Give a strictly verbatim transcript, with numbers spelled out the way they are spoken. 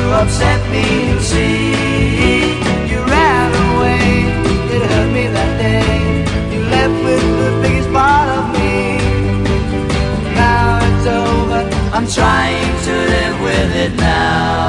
upset me. See, you ran away. It hurt me that day. You left with the biggest part of me. Now it's over. I'm trying to live with it now.